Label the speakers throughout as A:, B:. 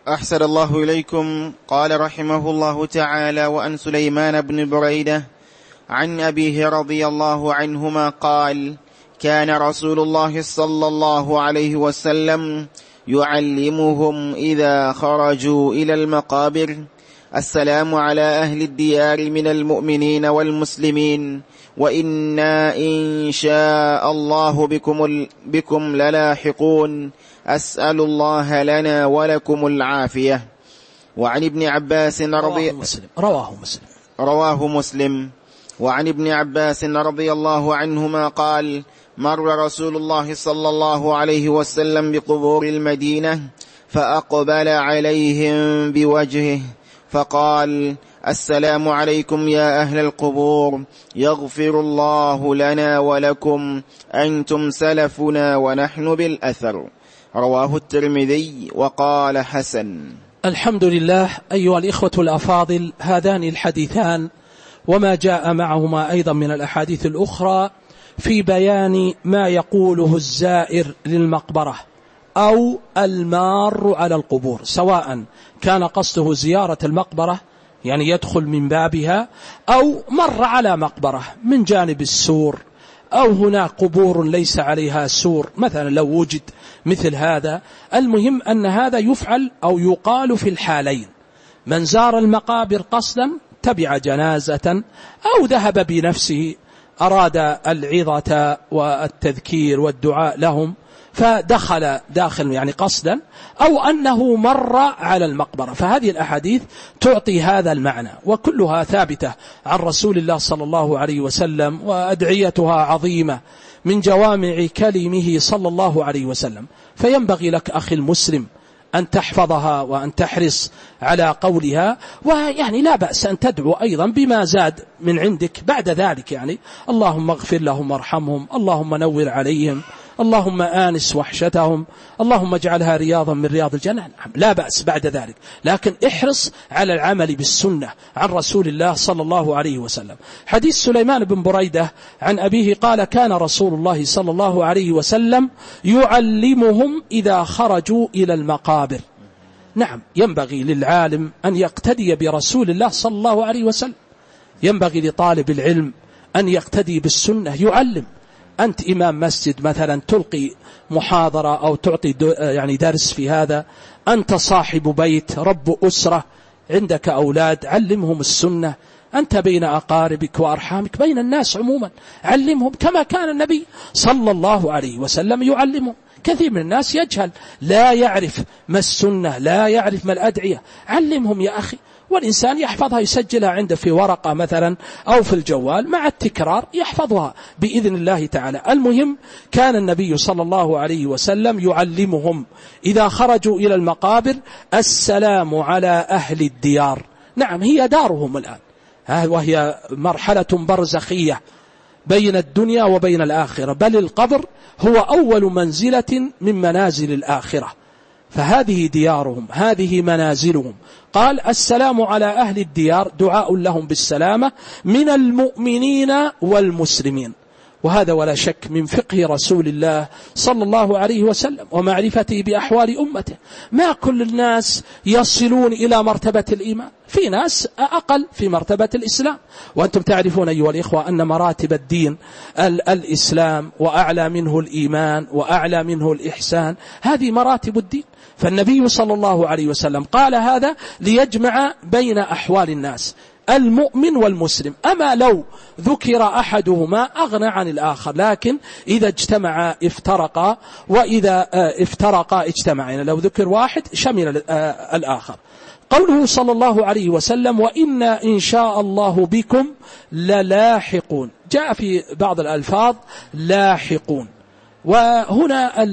A: أحسن الله إليكم. قال رحمه الله تعالى: وأن سليمان بن بريدة عن أبيه رضي الله عنهما قال: كان رسول الله صلى الله عليه وسلم يعلمهم إذا خرجوا إلى المقابر: السلام على أهل الديار من المؤمنين والمسلمين، وإنا إن شاء الله بكم للاحقون، أسأل الله لنا ولكم العافية. وعن ابن عباس رواه مسلم. وعن ابن عباس رضي الله عنهما قال: مر رسول الله صلى الله عليه وسلم بقبور المدينة فأقبل عليهم بوجهه فقال: السلام عليكم يا أهل القبور، يغفر الله لنا ولكم، أنتم سلفنا ونحن بالأثر. رواه الترمذي وقال حسن.
B: الحمد لله. أيها الإخوة الأفاضل، هذان الحديثان وما جاء معهما أيضا من الأحاديث الأخرى في بيان ما يقوله الزائر للمقبرة أو المار على القبور، سواء كان قصده زيارة المقبرة يعني يدخل من بابها، أو مر على مقبرة من جانب السور، أو هناك قبور ليس عليها سور مثلا لو وجد مثل هذا. المهم أن هذا يفعل أو يقال في الحالين: من زار المقابر قصدا تبع جنازة، أو ذهب بنفسه أراد العظة والتذكير والدعاء لهم فدخل داخل يعني قصدا، أو أنه مر على المقبرة. فهذه الأحاديث تعطي هذا المعنى، وكلها ثابتة عن رسول الله صلى الله عليه وسلم، وأدعيتها عظيمة من جوامع كلمه صلى الله عليه وسلم. فينبغي لك أخي المسلم أن تحفظها وأن تحرص على قولها، ويعني لا بأس أن تدعو أيضا بما زاد من عندك بعد ذلك، يعني اللهم اغفر لهم وارحمهم، اللهم نور عليهم، اللهم آنس وحشتهم، اللهم اجعلها رياضا من رياض الجنة، لا بأس بعد ذلك، لكن احرص على العمل بالسنة عن رسول الله صلى الله عليه وسلم. حديث سليمان بن بريدة عن أبيه قال: كان رسول الله صلى الله عليه وسلم يعلمهم إذا خرجوا إلى المقابر. نعم، ينبغي للعالم أن يقتدي برسول الله صلى الله عليه وسلم، ينبغي لطالب العلم أن يقتدي بالسنة، يعلم. أنت إمام مسجد مثلا تلقي محاضرة أو تعطي يعني درس في هذا، أنت صاحب بيت رب أسرة عندك أولاد، علمهم السنة. أنت بين أقاربك وأرحامك، بين الناس عموما، علمهم كما كان النبي صلى الله عليه وسلم يعلمهم. كثير من الناس يجهل، لا يعرف ما السنة، لا يعرف ما الأدعية، علمهم يا أخي. والإنسان يحفظها، يسجلها عنده في ورقة مثلا أو في الجوال، مع التكرار يحفظها بإذن الله تعالى. المهم كان النبي صلى الله عليه وسلم يعلمهم إذا خرجوا إلى المقابر: السلام على أهل الديار. نعم، هي دارهم الآن، وهي مرحلة برزخية بين الدنيا وبين الآخرة، بل القبر هو أول منزلة من منازل الآخرة، فهذه ديارهم، هذه منازلهم. قال: السلام على أهل الديار، دعاء لهم بالسلامة من المؤمنين والمسلمين. وهذا ولا شك من فقه رسول الله صلى الله عليه وسلم ومعرفته بأحوال أمته. ما كل الناس يصلون إلى مرتبة الإيمان، في ناس أقل في مرتبة الإسلام، وأنتم تعرفون أيها الإخوة أن مراتب الدين الإسلام، وأعلى منه الإيمان، وأعلى منه الإحسان، هذه مراتب الدين. فالنبي صلى الله عليه وسلم قال هذا ليجمع بين أحوال الناس، المؤمن والمسلم. أما لو ذكر أحدهما أغنى عن الآخر، لكن إذا اجتمعا افترقا، وإذا افترقا اجتمعا، يعني لو ذكر واحد شمل الآخر. قوله صلى الله عليه وسلم: وإنا إن شاء الله بكم للاحقون، جاء في بعض الألفاظ لاحقون. وهنا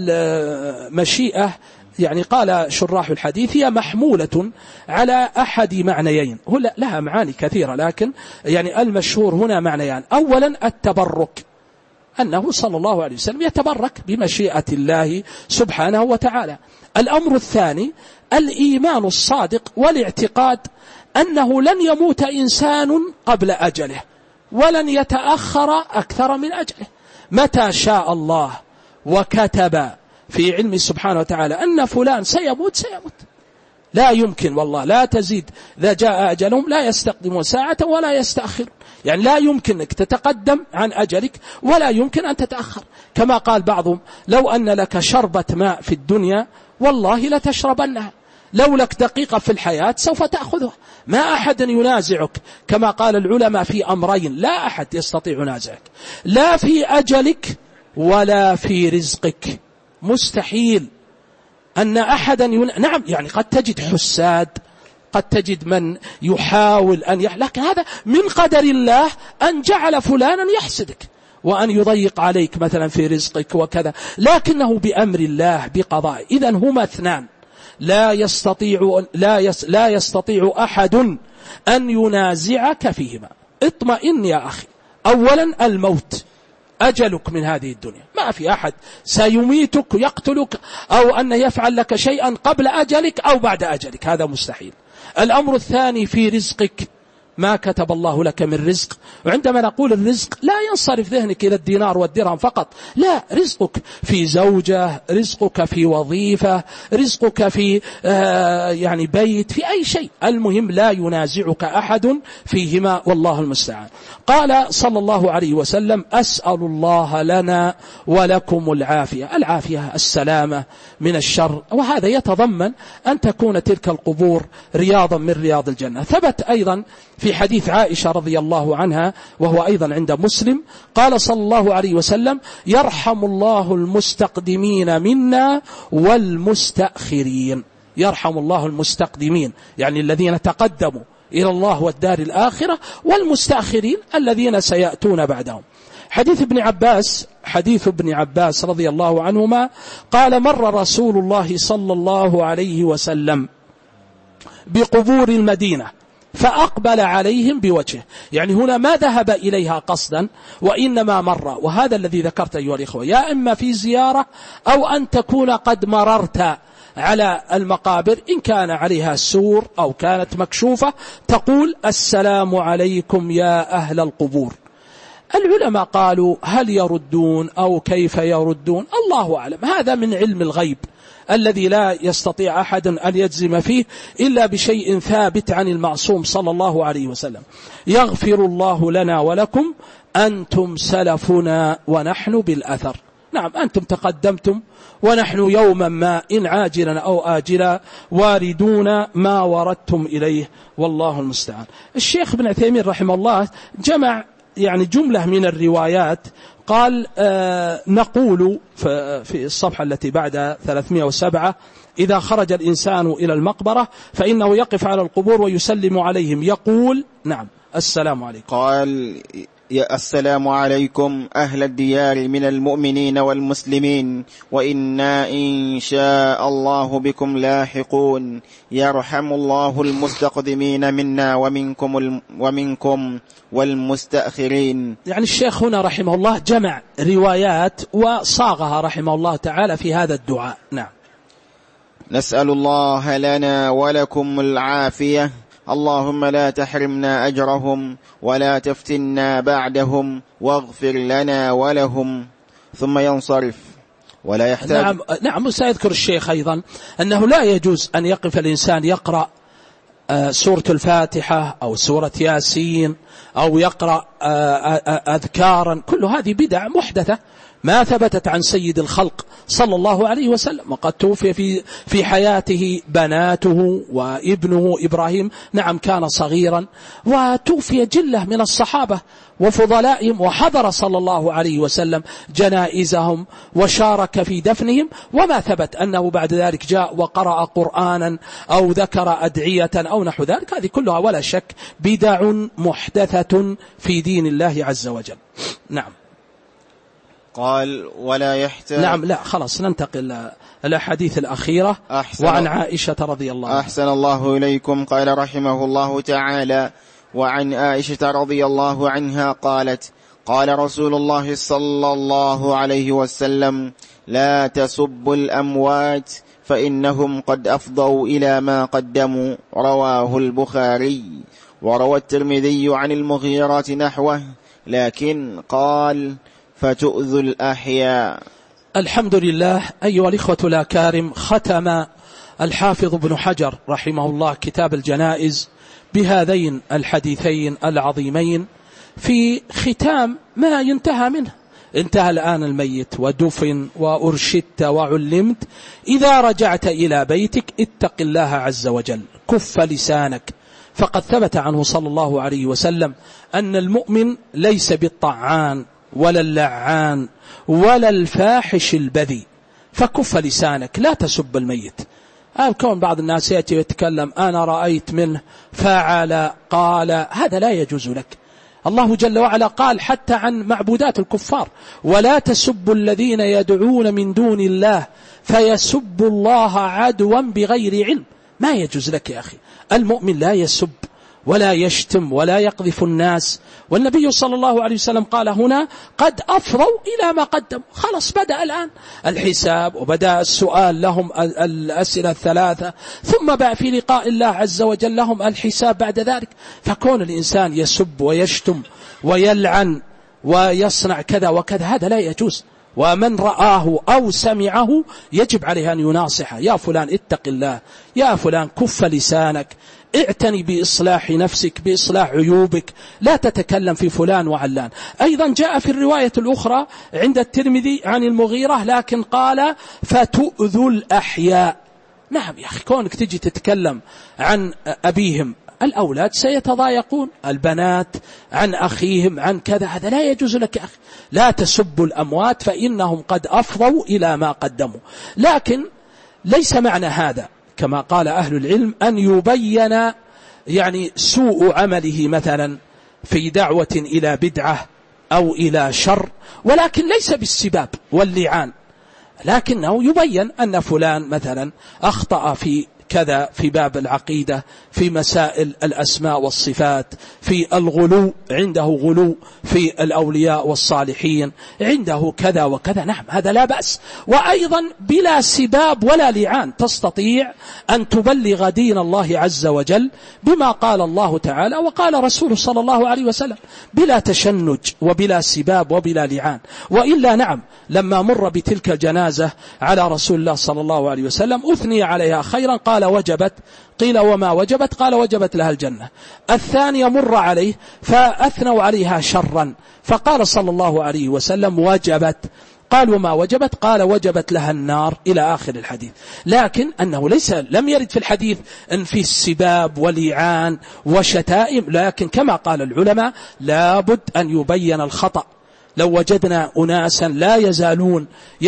B: المشيئة يعني قال شراح الحديث هي محمولة على أحد معنيين، لها معاني كثيرة، لكن يعني المشهور هنا معنيان. أولا التبرك، أنه صلى الله عليه وسلم يتبرك بمشيئة الله سبحانه وتعالى. الأمر الثاني الإيمان الصادق والاعتقاد أنه لن يموت إنسان قبل أجله، ولن يتأخر أكثر من أجله. متى شاء الله وكتب في علم سبحانه وتعالى أن فلان سيموت، لا يمكن والله لا تزيد، إذا جاء أجلهم لا يستقدمون ساعة ولا يستأخر، يعني لا يمكنك تتقدم عن أجلك ولا يمكن أن تتأخر. كما قال بعضهم لو أن لك شربة ماء في الدنيا والله لتشربنها، لو لك دقيقة في الحياة سوف تأخذها، ما أحد ينازعك. كما قال العلماء في أمرين لا أحد يستطيع ينازعك، لا في أجلك ولا في رزقك، مستحيل أن أحدا نعم يعني قد تجد حساد، قد تجد من يحاول أن لكن هذا من قدر الله أن جعل فلانا يحسدك وأن يضيق عليك مثلا في رزقك وكذا، لكنه بأمر الله بقضاء. إذن هما اثنان لا يستطيع أحد أن ينازعك فيهما. اطمئن يا أخي، أولا الموت أجلك من هذه الدنيا، ما في أحد سيميتك يقتلك أو أن يفعل لك شيئا قبل أجلك أو بعد أجلك، هذا مستحيل. الأمر الثاني في رزقك، ما كتب الله لك من رزق. وعندما نقول الرزق لا ينصرف ذهنك إلى الدينار والدرهم فقط، لا، رزقك في زوجة، رزقك في وظيفة، رزقك في يعني بيت، في أي شيء، المهم لا ينازعك أحد فيهما والله المستعان. قال صلى الله عليه وسلم أسأل الله لنا ولكم العافية، العافية السلامة من الشر، وهذا يتضمن أن تكون تلك القبور رياضا من رياض الجنة. ثبت أيضا في حديث عائشة رضي الله عنها وهو أيضا عند مسلم، قال صلى الله عليه وسلم يرحم الله المستقدمين منا والمستأخرين. يرحم الله المستقدمين يعني الذين تقدموا إلى الله والدار الآخرة، والمستأخرين الذين سيأتون بعدهم. حديث ابن عباس رضي الله عنهما قال مر رسول الله صلى الله عليه وسلم بقبور المدينة فأقبل عليهم بوجهه، يعني هنا ما ذهب إليها قصدا وإنما مر، وهذا الذي ذكرت أيها الإخوة، يا إما في زيارة أو أن تكون قد مررت على المقابر، إن كان عليها سور أو كانت مكشوفة تقول السلام عليكم يا أهل القبور. العلماء قالوا هل يردون أو كيف يردون الله أعلم، هذا من علم الغيب الذي لا يستطيع أحد أن يجزم فيه إلا بشيء ثابت عن المعصوم صلى الله عليه وسلم. يغفر الله لنا ولكم أنتم سلفنا ونحن بالأثر. نعم أنتم تقدمتم ونحن يوما ما إن عاجلا أو آجلا واردون ما وردتم إليه والله المستعان. الشيخ ابن عثيمين رحمه الله جمع يعني جملة من الروايات، قال نقول في الصفحة التي بعد 307 إذا خرج الإنسان إلى المقبرة فإنه يقف على القبور ويسلم عليهم يقول نعم السلام عليكم.
A: قال السلام عليكم أهل الديار من المؤمنين والمسلمين وإنا إن شاء الله بكم لاحقون يرحم الله المستقدمين منا ومنكم والمستأخرين.
B: يعني الشيخ هنا رحمه الله جمع روايات وصاغها رحمه الله تعالى في هذا الدعاء. نعم.
A: نسأل الله لنا ولكم العافية، اللهم لا تحرمنا أجرهم ولا تفتنا بعدهم واغفر لنا ولهم، ثم ينصرف ولا يحتاج.
B: نعم سيذكر الشيخ أيضا أنه لا يجوز أن يقف الإنسان يقرأ سورة الفاتحة أو سورة ياسين أو يقرأ أذكارا، كل هذه بدع محدثة ما ثبتت عن سيد الخلق صلى الله عليه وسلم، وقد توفي في حياته بناته وابنه إبراهيم، نعم كان صغيرا، وتوفي جلة من الصحابة وفضلائهم، وحضر صلى الله عليه وسلم جنائزهم وشارك في دفنهم، وما ثبت أنه بعد ذلك جاء وقرأ قرآنا أو ذكر أدعية أو نحو ذلك. هذه كلها ولا شك بدع محدثة في دين الله عز وجل. نعم.
A: قال ولا يحتاج.
B: نعم لا خلاص ننتقل الأحاديث الأخيرة. وعن عائشة رضي الله عنها.
A: أحسن الله إليكم. قال رحمه الله تعالى وعن عائشة رضي الله عنها قالت قال رسول الله صلى الله عليه وسلم لا تسبوا الأموات فإنهم قد أفضوا إلى ما قدموا، رواه البخاري. وروى الترمذي عن المغيرة نحوه لكن قال فتؤذوا الأحياء.
B: الحمد لله أيها الإخوة الأكارم، ختم الحافظ ابن حجر رحمه الله كتاب الجنائز بهذين الحديثين العظيمين في ختام ما ينتهى منه. انتهى الآن الميت ودفن وأرشدت وعلمت، إذا رجعت إلى بيتك اتق الله عز وجل، كف لسانك، فقد ثبت عنه صلى الله عليه وسلم أن المؤمن ليس بالطعان ولا اللعان ولا الفاحش البذي، فكف لسانك، لا تسب الميت. كون بعض الناس يأتي ويتكلم أنا رأيت منه فعل قال، هذا لا يجوز لك. الله جل وعلا قال حتى عن معبودات الكفار: ولا تسبوا الذين يدعون من دون الله فيسبوا الله عدوا بغير علم. ما يجوز لك يا أخي. المؤمن لا يسب ولا يشتم ولا يقذف الناس. والنبي صلى الله عليه وسلم قال هنا: قد أفضوا إلى ما قدموا. خلاص بدأ الآن الحساب وبدأ السؤال لهم الأسئلة الثلاثة، ثم بقى في لقاء الله عز وجل لهم الحساب بعد ذلك. فكون الإنسان يسب ويشتم ويلعن ويصنع كذا وكذا هذا لا يجوز. ومن رآه أو سمعه يجب عليه أن يناصحه: يا فلان اتق الله، يا فلان كف لسانك، اعتني بإصلاح نفسك، بإصلاح عيوبك، لا تتكلم في فلان وعلان. أيضا جاء في الرواية الأخرى عند الترمذي عن المغيرة لكن قال: فتؤذوا الأحياء. نعم يا أخي، كونك تجي تتكلم عن أبيهم، الأولاد سيتضايقون، البنات عن أخيهم عن كذا، هذا لا يجوز لك يا أخي. لا تسبوا الأموات فإنهم قد أفضوا إلى ما قدموا. لكن ليس معنى هذا كما قال أهل العلم أن يبين يعني سوء عمله مثلا في دعوة إلى بدعة أو إلى شر، ولكن ليس بالسباب واللعان، لكنه يبين أن فلان مثلا أخطأ في كذا في باب العقيدة، في مسائل الأسماء والصفات، في الغلو، عنده غلو في الأولياء والصالحين، عنده كذا وكذا. نعم هذا لا بأس. وأيضا بلا سباب ولا لعان تستطيع أن تبلغ دين الله عز وجل بما قال الله تعالى وقال رسوله صلى الله عليه وسلم، بلا تشنج وبلا سباب وبلا لعان. وإلا نعم لما مر بتلك الجنازة على رسول الله صلى الله عليه وسلم أثني عليها خيرا، قال وجبت، قيل وما وجبت، قال وجبت لها الجنة. الثانية مر عليه فأثنوا عليها شرا، فقال صلى الله عليه وسلم وجبت، قال وما وجبت، قال وجبت لها النار، إلى آخر الحديث. لكن أنه لم يرد في الحديث أن في السباب ولعان وشتائم، لكن كما قال العلماء لابد أن يبين الخطأ. لو وجدنا أناسا لا يزالون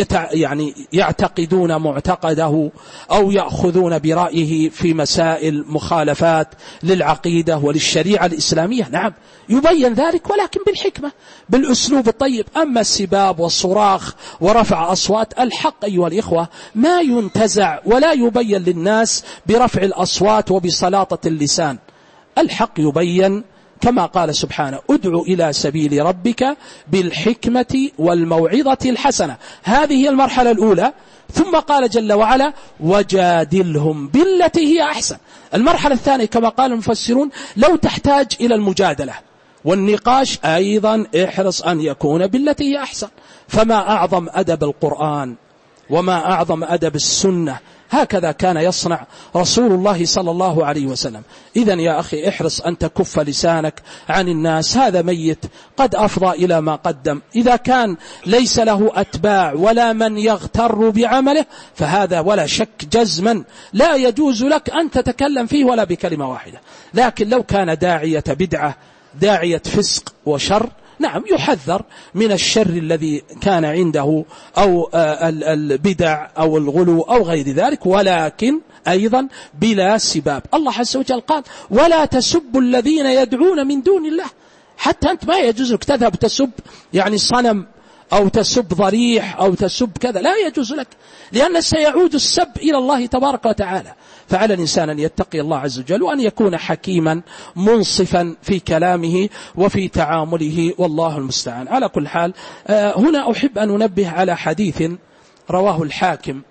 B: يعتقدون معتقده أو يأخذون برأيه في مسائل مخالفات للعقيدة وللشريعة الإسلامية، نعم يبين ذلك ولكن بالحكمة بالأسلوب الطيب. أما السباب والصراخ ورفع أصوات، الحق أيها الإخوة ما ينتزع ولا يبين للناس برفع الأصوات وبسلاطة اللسان. الحق يبين كما قال سبحانه: ادعو إلى سبيل ربك بالحكمة والموعظة الحسنة. هذه هي المرحلة الأولى. ثم قال جل وعلا: وجادلهم بالتي هي أحسن. المرحلة الثانية كما قال المفسرون لو تحتاج إلى المجادلة والنقاش، أيضا احرص أن يكون بالتي هي أحسن. فما أعظم أدب القرآن وما أعظم أدب السنة، هكذا كان يصنع رسول الله صلى الله عليه وسلم. إذن يا أخي احرص أن تكف لسانك عن الناس. هذا ميت قد أفضى إلى ما قدم، إذا كان ليس له أتباع ولا من يغتر بعمله فهذا ولا شك جزما لا يجوز لك أن تتكلم فيه ولا بكلمة واحدة. لكن لو كان داعية بدعة، داعية فسق وشر، نعم يحذر من الشر الذي كان عنده أو البدع أو الغلو أو غير ذلك، ولكن أيضا بلا سباب. الله عز وجل قال: ولا تسبوا الذين يدعون من دون الله. حتى أنت ما يجوز لك تذهب تسب صنم أو تسب ضريح أو تسب كذا، لا يجوز لك، لأن سيعود السب إلى الله تبارك وتعالى. فعلى الإنسان أن يتقي الله عز وجل وأن يكون حكيما منصفا في كلامه وفي تعامله، والله المستعان. على كل حال هنا أحب أن أنبه على حديث رواه الحاكم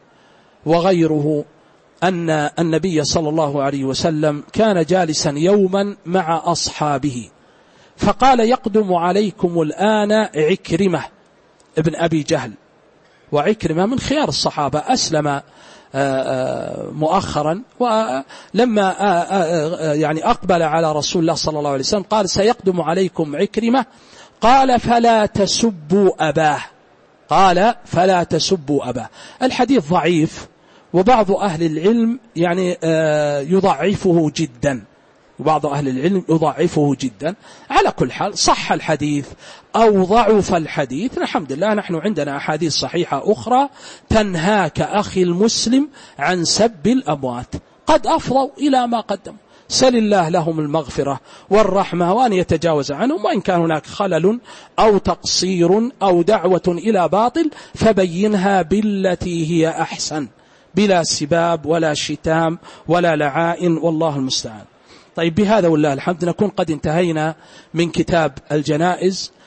B: وغيره أن النبي صلى الله عليه وسلم كان جالسا يوما مع أصحابه فقال: يقدم عليكم الآن عكرمة ابن أبي جهل، وعكرمة من خيار الصحابة، أسلم مؤخرا، ولما يعني أقبل على رسول الله صلى الله عليه وسلم قال سيقدم عليكم عكرمة، قال فلا تسبوا أباه، قال فلا تسبوا أباه. الحديث ضعيف، وبعض أهل العلم يعني يضعفه جدا، وبعض أهل العلم يضعفه جدا. على كل حال صح الحديث أو ضعف الحديث، الحمد لله نحن عندنا أحاديث صحيحة أخرى تنهاك أخي المسلم عن سب الأموات، قد أفضوا إلى ما قدموا، سل الله لهم المغفرة والرحمة وأن يتجاوز عنهم، وإن كان هناك خلل أو تقصير أو دعوة إلى باطل فبينها بالتي هي أحسن، بلا سباب ولا شتام ولا لعائن، والله المستعان. طيب، بهذا والله الحمد نكون قد انتهينا من كتاب الجنائز.